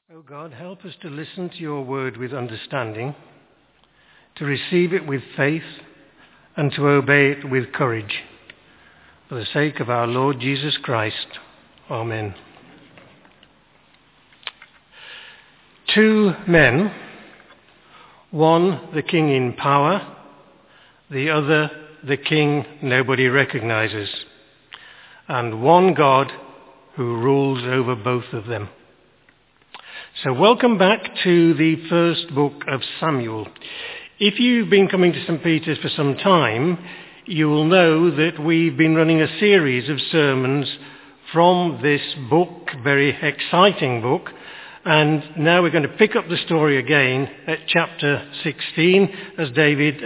O God, help us to listen to your word with understanding, to receive it with faith, and to obey it with courage. For the sake of our Lord Jesus Christ. Amen. 2 men, one the king in power, the other the king nobody recognizes, and one God who rules over both of them. So welcome back to the first book of Samuel. If you've been coming to St. Peter's for some time, you will know that we've been running a series of sermons from this book, very exciting book, and now we're going to pick up the story again at chapter 16, as Derek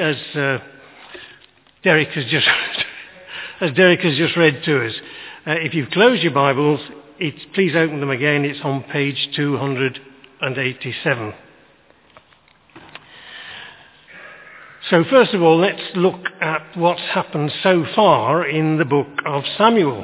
has just read to us. If you've closed your Bibles, please open them again. It's on page 287. So first of all, let's look at what's happened so far in the book of Samuel.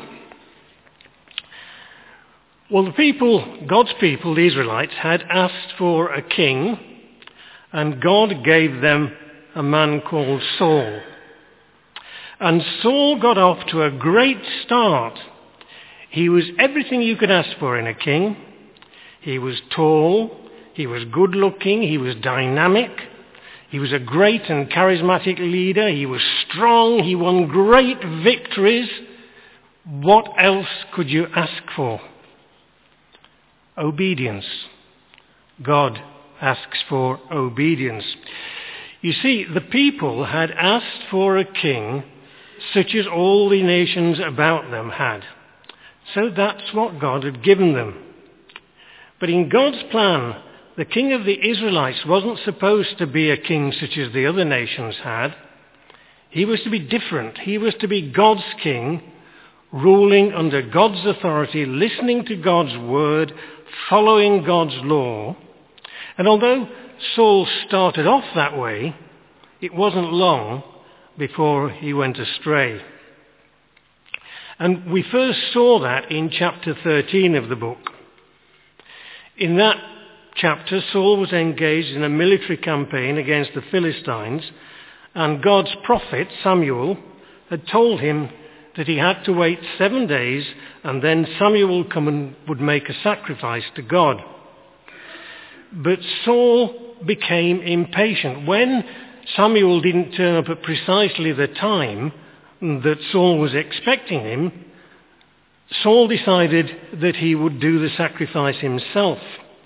Well, God's people, the Israelites, had asked for a king, and God gave them a man called Saul. And Saul got off to a great start. He was everything you could ask for in a king. He was tall, he was good looking, he was dynamic, he was a great and charismatic leader, he was strong, he won great victories. What else could you ask for? Obedience. God asks for obedience. You see, the people had asked for a king such as all the nations about them had. So that's what God had given them. But in God's plan, the king of the Israelites wasn't supposed to be a king such as the other nations had. He was to be different. He was to be God's king, ruling under God's authority, listening to God's word, following God's law. And although Saul started off that way, it wasn't long before he went astray. And we first saw that in chapter 13 of the book. In that chapter, Saul was engaged in a military campaign against the Philistines, and God's prophet, Samuel, had told him that he had to wait 7 days, and then Samuel would come and would make a sacrifice to God. But Saul became impatient. When Samuel didn't turn up at precisely the time that Saul was expecting him, Saul decided that he would do the sacrifice himself.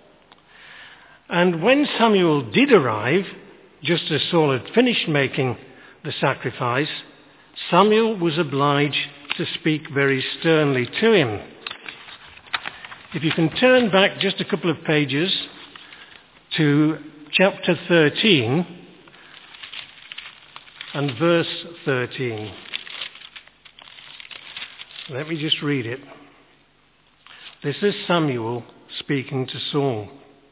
And when Samuel did arrive, just as Saul had finished making the sacrifice, Samuel was obliged to speak very sternly to him. If you can turn back just a couple of pages to chapter 13 and verse 13. Let me just read it. This is Samuel speaking to Saul.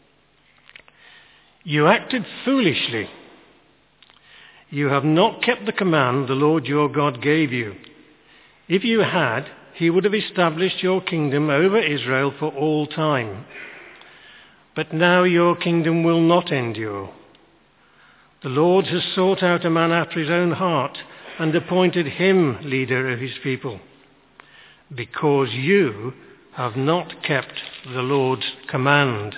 You acted foolishly. You have not kept the command the Lord your God gave you. If you had, he would have established your kingdom over Israel for all time. But now your kingdom will not endure. The Lord has sought out a man after his own heart and appointed him leader of his people, because you have not kept the Lord's command.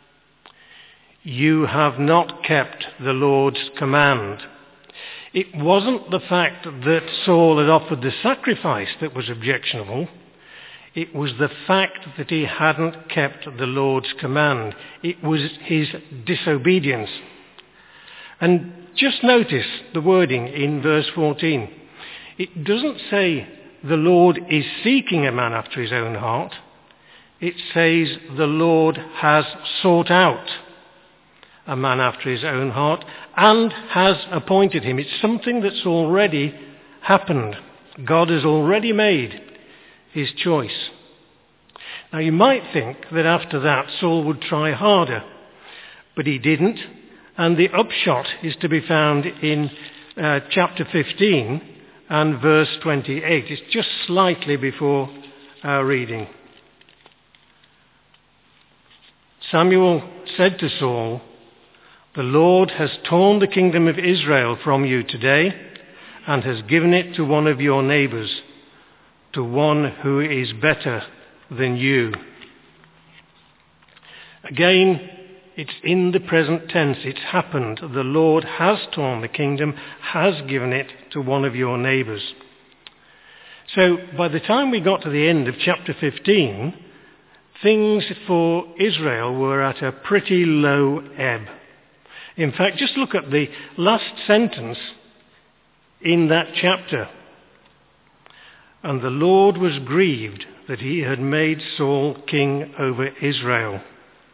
You have not kept the Lord's command. It wasn't the fact that Saul had offered the sacrifice that was objectionable. It was the fact that he hadn't kept the Lord's command. It was his disobedience. And just notice the wording in verse 14. It doesn't say the Lord is seeking a man after his own heart. It says the Lord has sought out a man after his own heart and has appointed him. It's something that's already happened. God has already made his choice. Now you might think that after that Saul would try harder, but he didn't, and the upshot is to be found in chapter 15 and verse 28. It's just slightly before our reading. Samuel said to Saul, "The Lord has torn the kingdom of Israel from you today and has given it to one of your neighbors, to one who is better than you." Again, it's in the present tense. It's happened. The Lord has torn the kingdom, has given it to one of your neighbors. So by the time we got to the end of chapter 15, things for Israel were at a pretty low ebb. In fact, just look at the last sentence in that chapter. "And the Lord was grieved that he had made Saul king over Israel."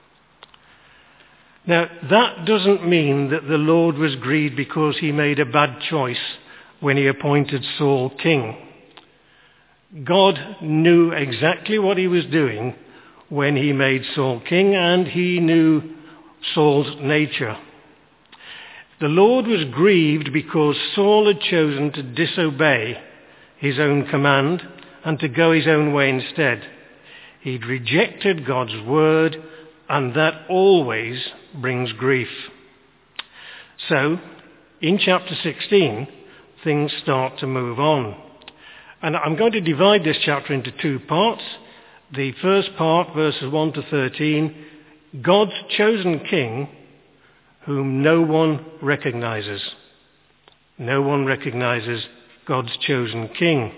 Now, that doesn't mean that the Lord was grieved because he made a bad choice when he appointed Saul king. God knew exactly what he was doing when he made Saul king, and he knew Saul's nature. The Lord was grieved because Saul had chosen to disobey his own command and to go his own way instead. He'd rejected God's word, and that always brings grief. So, in chapter 16, things start to move on. And I'm going to divide this chapter into two parts. The first part, verses 1 to 13, God's chosen king, whom no one recognizes. No one recognizes God's chosen king.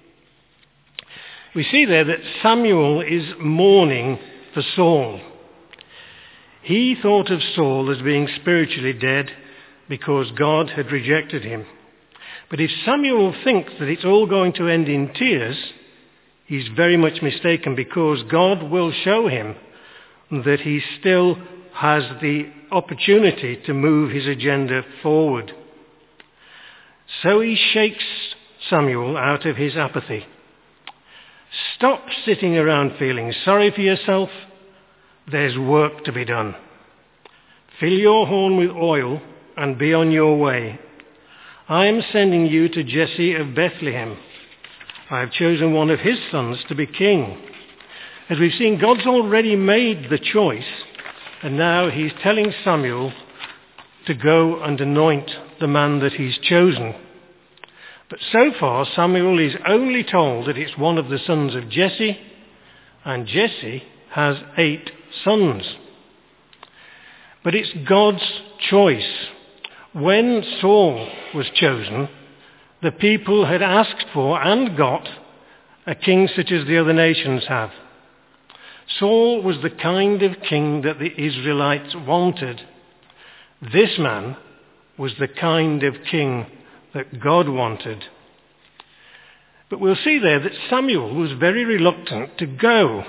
We see there that Samuel is mourning for Saul. He thought of Saul as being spiritually dead because God had rejected him. But if Samuel thinks that it's all going to end in tears, he's very much mistaken, because God will show him that he still has the opportunity to move his agenda forward. So he shakes Samuel out of his apathy. Stop sitting around feeling sorry for yourself. There's work to be done. Fill your horn with oil and be on your way. I am sending you to Jesse of Bethlehem. I have chosen one of his sons to be king. As we've seen, God's already made the choice, and now he's telling Samuel to go and anoint the man that he's chosen. But so far, Samuel is only told that it's one of the sons of Jesse, and Jesse has 8 sons. But it's God's choice. When Saul was chosen, the people had asked for and got a king such as the other nations have. Saul was the kind of king that the Israelites wanted. This man was the kind of king that God wanted. But we'll see there that Samuel was very reluctant to go.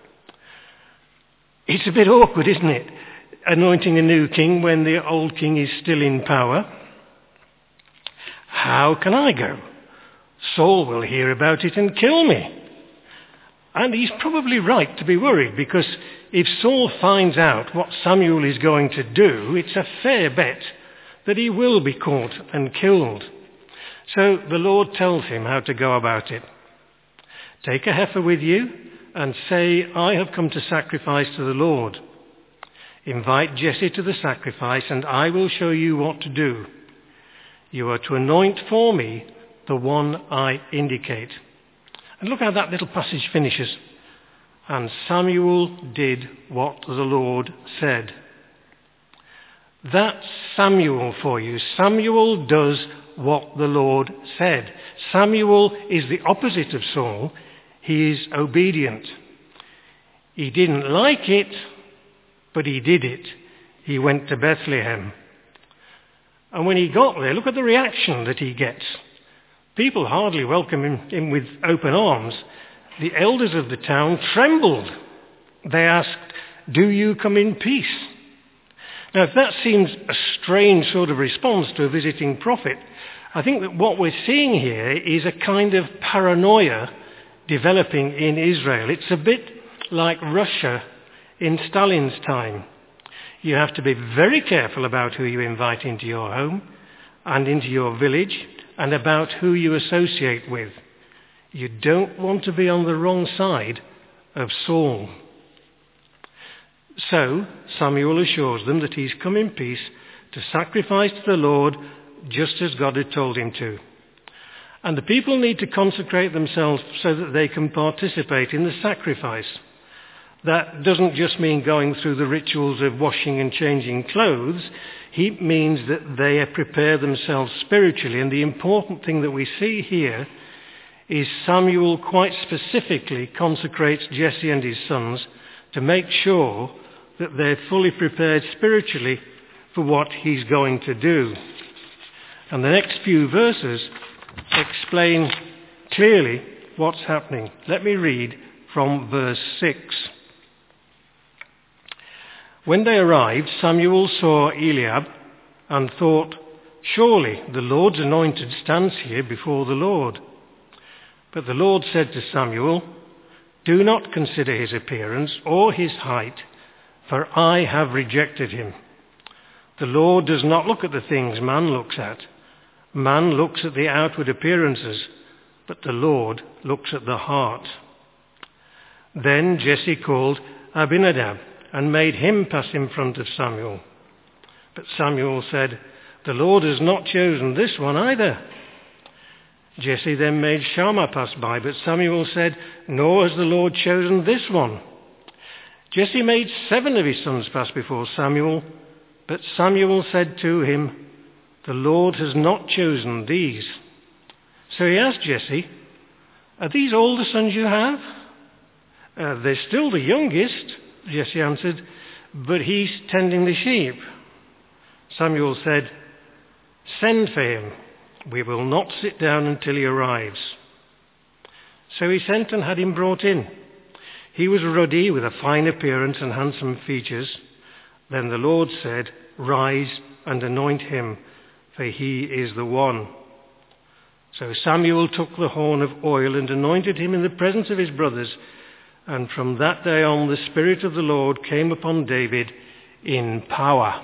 It's a bit awkward, isn't it? Anointing a new king when the old king is still in power. How can I go? Saul will hear about it and kill me. And he's probably right to be worried, because if Saul finds out what Samuel is going to do, it's a fair bet that he will be caught and killed. So the Lord tells him how to go about it. Take a heifer with you and say, I have come to sacrifice to the Lord. Invite Jesse to the sacrifice, and I will show you what to do. You are to anoint for me the one I indicate. And look how that little passage finishes. And Samuel did what the Lord said. That's Samuel for you. Samuel does what the Lord said. Samuel is the opposite of Saul. He is obedient. He didn't like it, but he did it. He went to Bethlehem. And when he got there, look at the reaction that he gets. People hardly welcome him with open arms. The elders of the town trembled. They asked, do you come in peace? Now, if that seems a strange sort of response to a visiting prophet, I think that what we're seeing here is a kind of paranoia developing in Israel. It's a bit like Russia in Stalin's time. You have to be very careful about who you invite into your home and into your village, and about who you associate with. You don't want to be on the wrong side of Saul. So Samuel assures them that he's come in peace to sacrifice to the Lord just as God had told him to. And the people need to consecrate themselves so that they can participate in the sacrifice. That doesn't just mean going through the rituals of washing and changing clothes. It means that they prepare themselves spiritually. And the important thing that we see here is Samuel quite specifically consecrates Jesse and his sons to make sure that they're fully prepared spiritually for what he's going to do. And the next few verses explain clearly what's happening. Let me read from verse 6. When they arrived, Samuel saw Eliab and thought, "Surely the Lord's anointed stands here before the Lord." But the Lord said to Samuel, "Do not consider his appearance or his height, for I have rejected him. The Lord does not look at the things man looks at. Man looks at the outward appearances, but the Lord looks at the heart." Then Jesse called Abinadab and made him pass in front of Samuel. But Samuel said, "The Lord has not chosen this one either." Jesse then made Shammah pass by, but Samuel said, "Nor has the Lord chosen this one." Jesse made 7 of his sons pass before Samuel, but Samuel said to him, "The Lord has not chosen these." So he asked Jesse, "Are these all the sons you have?" "They're still the youngest," Jesse answered, "but he's tending the sheep." Samuel said, "Send for him. We will not sit down until he arrives." So he sent and had him brought in. He was ruddy, with a fine appearance and handsome features. Then the Lord said, "Rise and anoint him, for he is the one." So Samuel took the horn of oil and anointed him in the presence of his brothers. And from that day on, the Spirit of the Lord came upon David in power.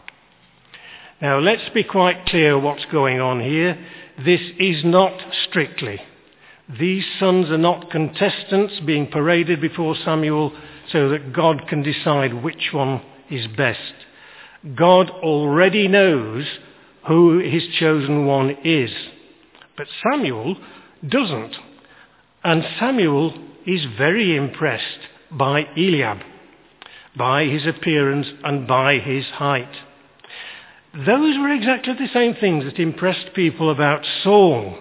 Now, let's be quite clear what's going on here. This is not strictly. These sons are not contestants being paraded before Samuel so that God can decide which one is best. God already knows who his chosen one is. But Samuel doesn't. And Samuel is very impressed by Eliab, by his appearance and by his height. Those were exactly the same things that impressed people about Saul.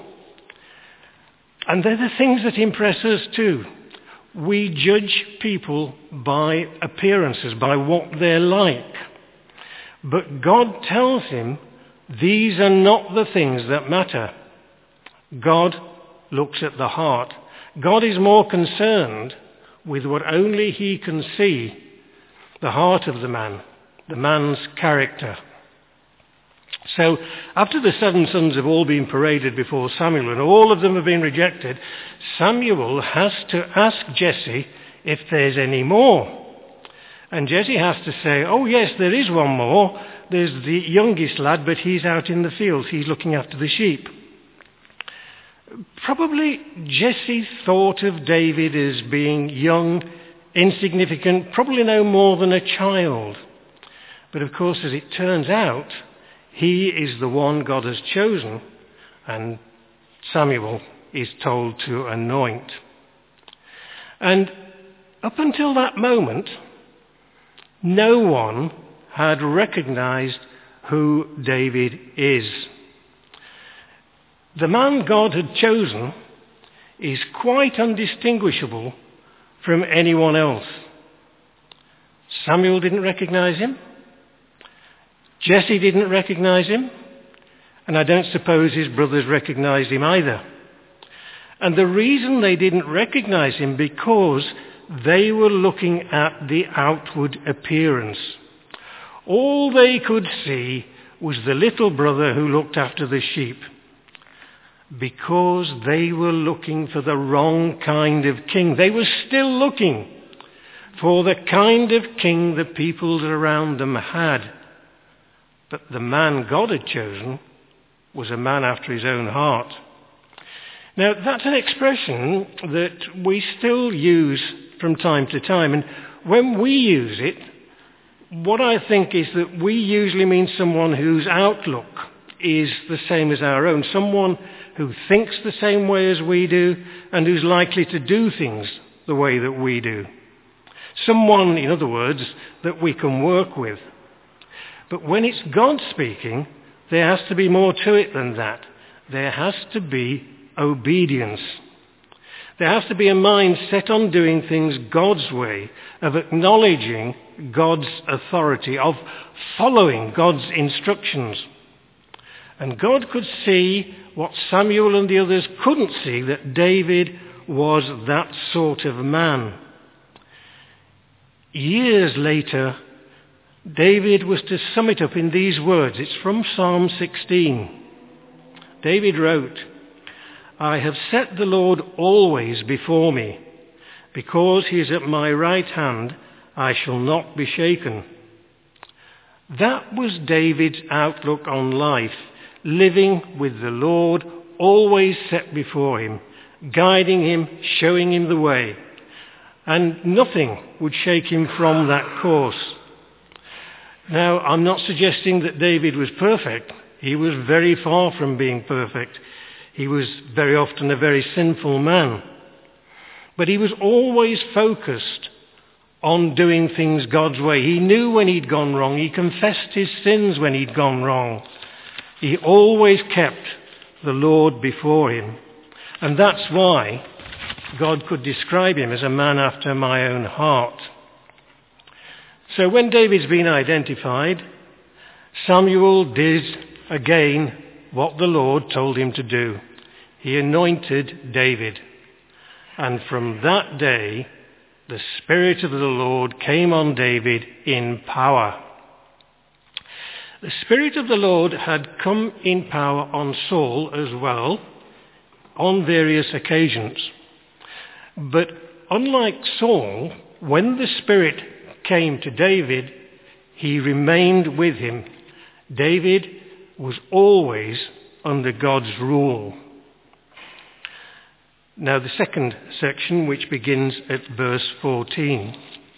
And they're the things that impress us too. We judge people by appearances, by what they're like. But God tells him these are not the things that matter. God looks at the heart. God is more concerned with what only he can see, the heart of the man, the man's character. So after the 7 sons have all been paraded before Samuel and all of them have been rejected, Samuel has to ask Jesse if there's any more. And Jesse has to say, "Oh yes, there is one more. There's the youngest lad, but he's out in the fields. He's looking after the sheep." Probably Jesse thought of David as being young, insignificant, probably no more than a child. But of course, as it turns out, he is the one God has chosen, and Samuel is told to anoint. And up until that moment, no one had recognized who David is. The man God had chosen is quite undistinguishable from anyone else. Samuel didn't recognize him. Jesse didn't recognize him. And I don't suppose his brothers recognized him either. And the reason they didn't recognize him because they were looking at the outward appearance. All they could see was the little brother who looked after the sheep. Because they were looking for the wrong kind of king. They were still looking for the kind of king the peoples around them had. But the man God had chosen was a man after his own heart. Now, that's an expression that we still use from time to time. And when we use it, what I think is that we usually mean someone whose outlook is the same as our own, someone who thinks the same way as we do and who's likely to do things the way that we do. Someone, in other words, that we can work with. But when it's God speaking, there has to be more to it than that. There has to be obedience. There has to be a mind set on doing things God's way, of acknowledging God's authority, of following God's instructions. And God could see what Samuel and the others couldn't see, that David was that sort of man. Years later, David was to sum it up in these words. It's from Psalm 16. David wrote, "I have set the Lord always before me. Because he is at my right hand, I shall not be shaken." That was David's outlook on life, living with the Lord always set before him, guiding him, showing him the way. And nothing would shake him from that course. Now, I'm not suggesting that David was perfect. He was very far from being perfect. He was very often a very sinful man. But he was always focused on doing things God's way. He knew when he'd gone wrong. He confessed his sins when he'd gone wrong. He always kept the Lord before him. And that's why God could describe him as a man after my own heart. So when David's been identified, Samuel did again what the Lord told him to do. He anointed David. And from that day, the Spirit of the Lord came on David in power. The Spirit of the Lord had come in power on Saul as well, on various occasions. But unlike Saul, when the Spirit came to David, he remained with him. David was always under God's rule. Now the second section, which begins at verse 14.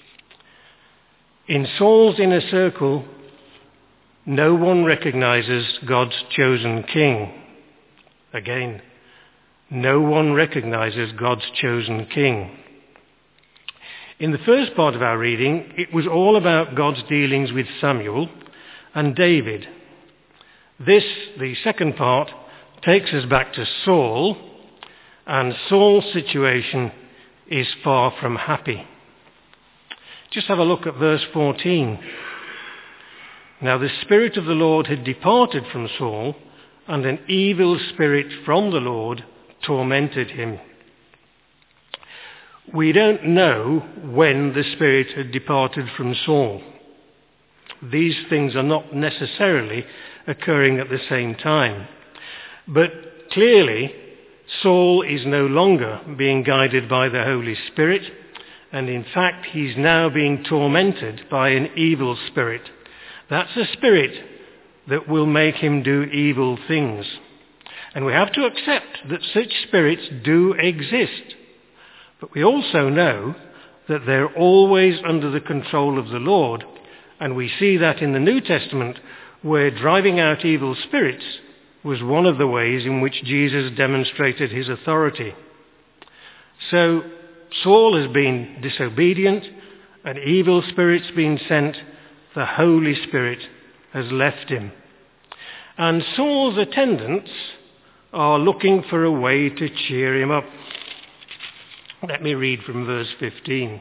In Saul's inner circle, no one recognizes God's chosen king. Again, no one recognizes God's chosen king. In the first part of our reading, it was all about God's dealings with Samuel and David. This, the second part, takes us back to Saul, and Saul's situation is far from happy. Just have a look at verse 14. Now the Spirit of the Lord had departed from Saul, and an evil spirit from the Lord tormented him. We don't know when the Spirit had departed from Saul. These things are not necessarily occurring at the same time. But clearly, Saul is no longer being guided by the Holy Spirit, and in fact he's now being tormented by an evil spirit. That's a spirit that will make him do evil things. And we have to accept that such spirits do exist. But we also know that they're always under the control of the Lord. And we see that in the New Testament, where driving out evil spirits was one of the ways in which Jesus demonstrated his authority. So Saul has been disobedient, an evil spirit's been sent, the Holy Spirit has left him. And Saul's attendants are looking for a way to cheer him up. Let me read from verse 15.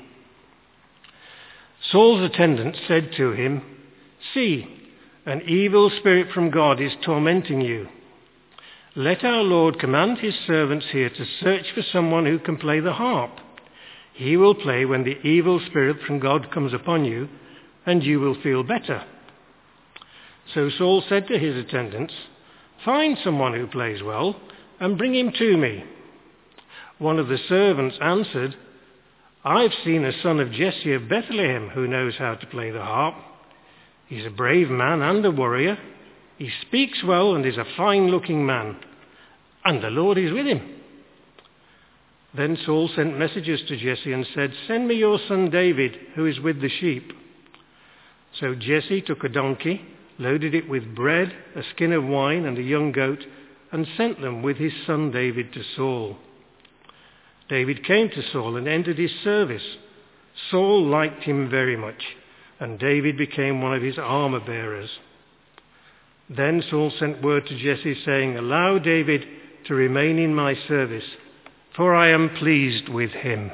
Saul's attendants said to him, "See, an evil spirit from God is tormenting you. Let our Lord command his servants here to search for someone who can play the harp. He will play when the evil spirit from God comes upon you, and you will feel better." So Saul said to his attendants, "Find someone who plays well, and bring him to me." One of the servants answered, "I've seen a son of Jesse of Bethlehem who knows how to play the harp. He's a brave man and a warrior. He speaks well and is a fine-looking man, and the Lord is with him." Then Saul sent messengers to Jesse and said, "Send me your son David, who is with the sheep." So Jesse took a donkey, loaded it with bread, a skin of wine, and a young goat, and sent them with his son David to Saul. David came to Saul and entered his service. Saul liked him very much, and David became one of his armor-bearers. Then Saul sent word to Jesse, saying, "Allow David to remain in my service, for I am pleased with him."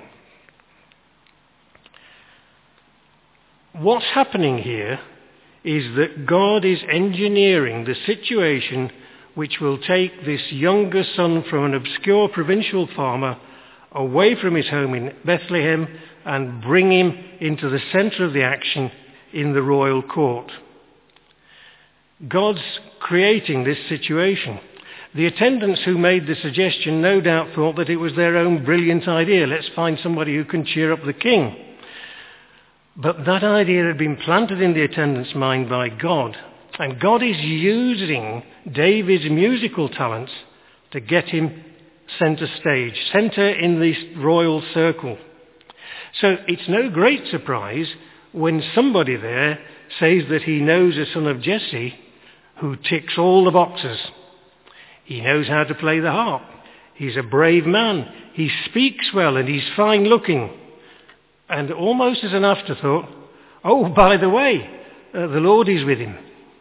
What's happening here is that God is engineering the situation which will take this younger son from an obscure provincial farmer away from his home in Bethlehem and bring him into the centre of the action in the royal court. God's creating this situation. The attendants who made the suggestion no doubt thought that it was their own brilliant idea. Let's find somebody who can cheer up the king. But that idea had been planted in the attendants' mind by God. And God is using David's musical talents to get him centre stage, centre in this royal circle. So it's no great surprise when somebody there says that he knows a son of Jesse who ticks all the boxes. He knows how to play the harp. He's a brave man. He speaks well and he's fine looking. And almost as an afterthought, oh, by the way, the Lord is with him.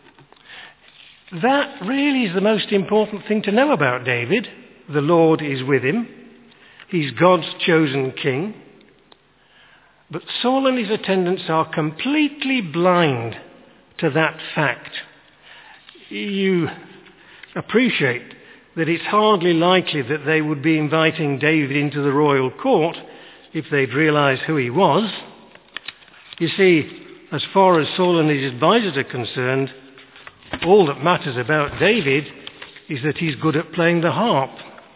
That really is the most important thing to know about David. The Lord is with him. He's God's chosen king. But Saul and his attendants are completely blind to that fact. You appreciate that it's hardly likely that they would be inviting David into the royal court if they'd realised who he was. You see, as far as Saul and his advisors are concerned, all that matters about David is that he's good at playing the harp.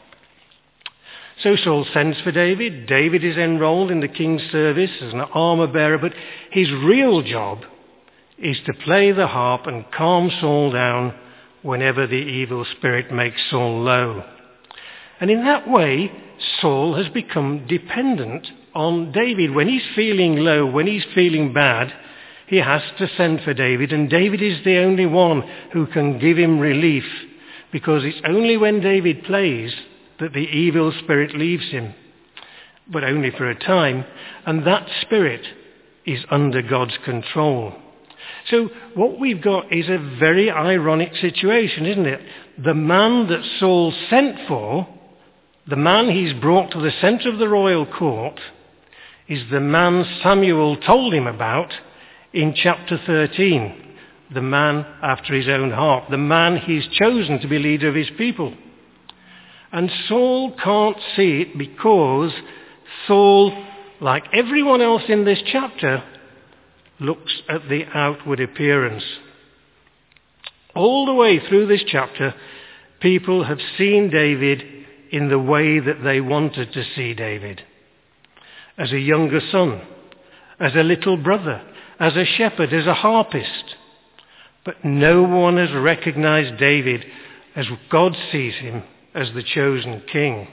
So Saul sends for David. David is enrolled in the king's service as an armor-bearer, but his real job is to play the harp and calm Saul down whenever the evil spirit makes Saul low. And in that way, Saul has become dependent on David. When he's feeling low, when he's feeling bad, he has to send for David, and David is the only one who can give him relief, because it's only when David plays that the evil spirit leaves him, but only for a time, and that spirit is under God's control. So what we've got is a very ironic situation, isn't it? The man that Saul sent for, the man he's brought to the centre of the royal court, is the man Samuel told him about in chapter 13. The man after his own heart, the man he's chosen to be leader of his people. And Saul can't see it because Saul, like everyone else in this chapter, looks at the outward appearance. All the way through this chapter, people have seen David in the way that they wanted to see David. As a younger son, as a little brother, as a shepherd, as a harpist. But no one has recognized David as God sees him, as the chosen king.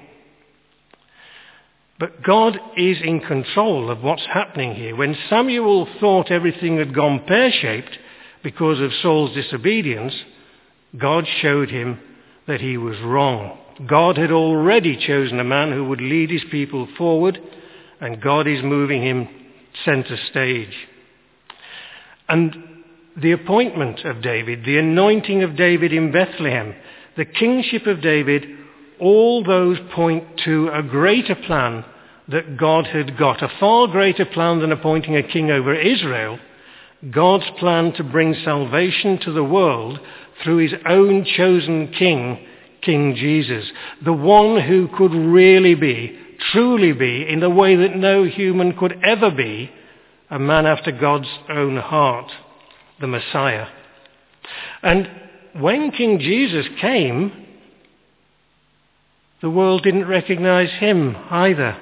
But God is in control of what's happening here. When Samuel thought everything had gone pear-shaped because of Saul's disobedience, God showed him that he was wrong. God had already chosen a man who would lead his people forward, and God is moving him center stage. And the appointment of David, the anointing of David in Bethlehem, the kingship of David, all those point to a greater plan that God had got, a far greater plan than appointing a king over Israel, God's plan to bring salvation to the world through his own chosen king, King Jesus, the one who could really be, truly be, in the way that no human could ever be, a man after God's own heart, the Messiah. And when King Jesus came, the world didn't recognize him either.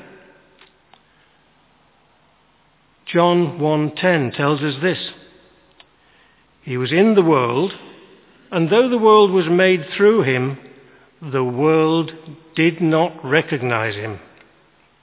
John 1:10 tells us this: He was in the world, and though the world was made through him, the world did not recognize him.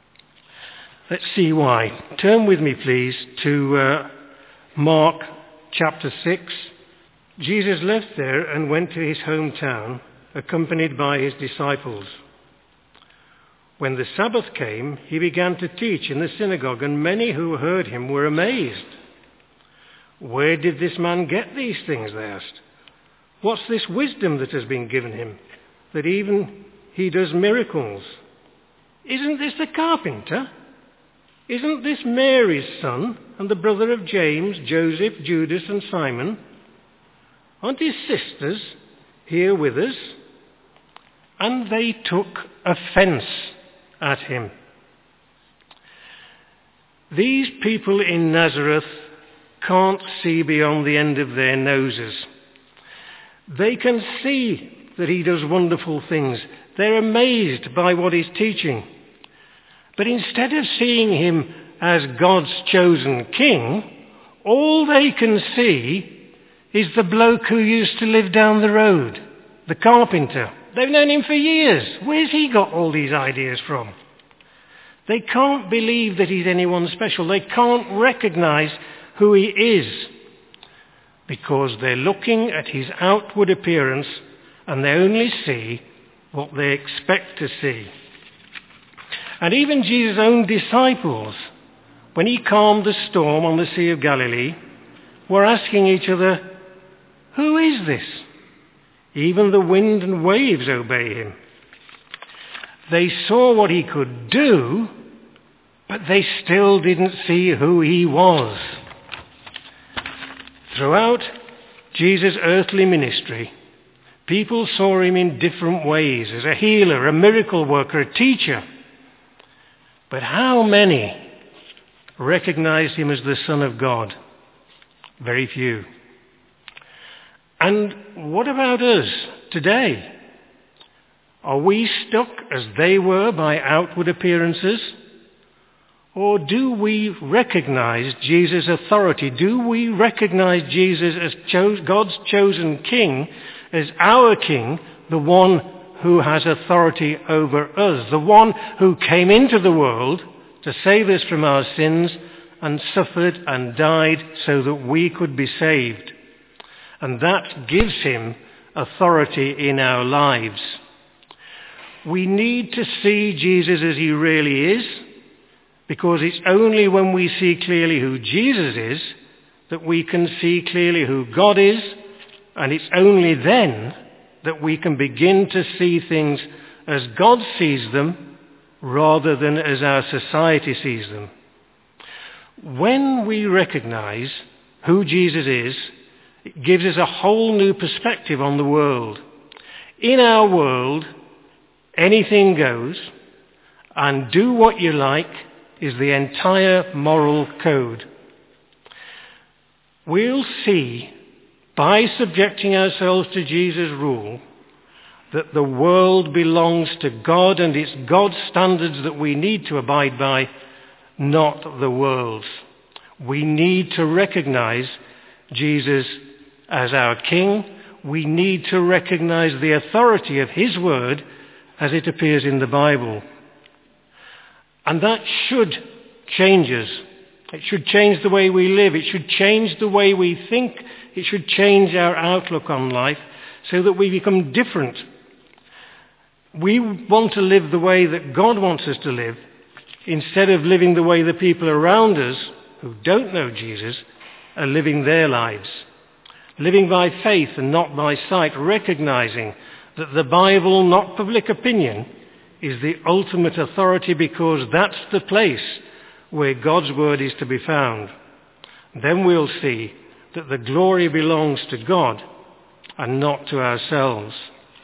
Let's see why. Turn with me, please, to Mark chapter 6, Jesus left there and went to his hometown, accompanied by his disciples. When the Sabbath came, he began to teach in the synagogue, and many who heard him were amazed. "Where did this man get these things?" they asked. "What's this wisdom that has been given him, that even he does miracles? Isn't this the carpenter? Isn't this Mary's son and the brother of James, Joseph, Judas, and Simon? Aren't his sisters here with us?" And they took offense at him. These people in Nazareth can't see beyond the end of their noses. They can see that he does wonderful things. They're amazed by what he's teaching. But instead of seeing him as God's chosen king, all they can see is the bloke who used to live down the road, the carpenter. They've known him for years. Where's he got all these ideas from? They can't believe that he's anyone special. They can't recognize who he is, because they're looking at his outward appearance and they only see what they expect to see. And even Jesus' own disciples, when he calmed the storm on the Sea of Galilee, were asking each other, "Who is this? Even the wind and waves obey him." They saw what he could do, but they still didn't see who he was. Throughout Jesus' earthly ministry, people saw him in different ways, as a healer, a miracle worker, a teacher. But how many recognized him as the Son of God? Very few. And what about us today? Are we stuck as they were by outward appearances? Or do we recognize Jesus' authority? Do we recognize Jesus as God's chosen king, as our king, the one who has authority over us, the one who came into the world to save us from our sins and suffered and died so that we could be saved? And that gives him authority in our lives. We need to see Jesus as he really is, because it's only when we see clearly who Jesus is that we can see clearly who God is, and it's only then that we can begin to see things as God sees them rather than as our society sees them. When we recognize who Jesus is, it gives us a whole new perspective on the world. In our world, anything goes, and do what you like is the entire moral code. We'll see, by subjecting ourselves to Jesus' rule, that the world belongs to God, and it's God's standards that we need to abide by, not the world's. We need to recognize Jesus as our King. We need to recognize the authority of his word as it appears in the Bible. And that should change us. It should change the way we live. It should change the way we think. It should change our outlook on life so that we become different. We want to live the way that God wants us to live, instead of living the way the people around us who don't know Jesus are living their lives. Living by faith and not by sight, recognizing that the Bible, not public opinion, is the ultimate authority, because that's the place where God's word is to be found. Then we'll see that the glory belongs to God and not to ourselves.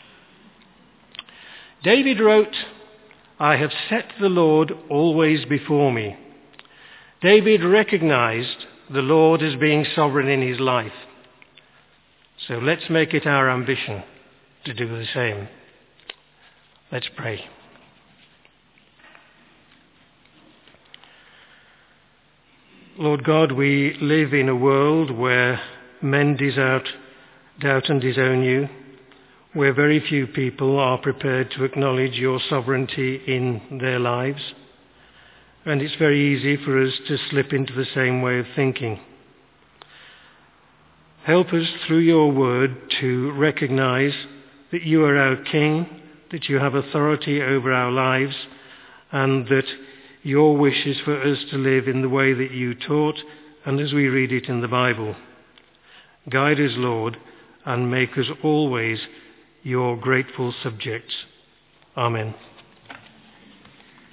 David wrote, "I have set the Lord always before me." David recognized the Lord as being sovereign in his life. So let's make it our ambition to do the same. Let's pray. Lord God, we live in a world where men doubt and disown you, where very few people are prepared to acknowledge your sovereignty in their lives. And it's very easy for us to slip into the same way of thinking. Help us through your word to recognize that you are our King, that you have authority over our lives, and that your wish is for us to live in the way that you taught and as we read it in the Bible. Guide us, Lord, and make us always your grateful subjects. Amen.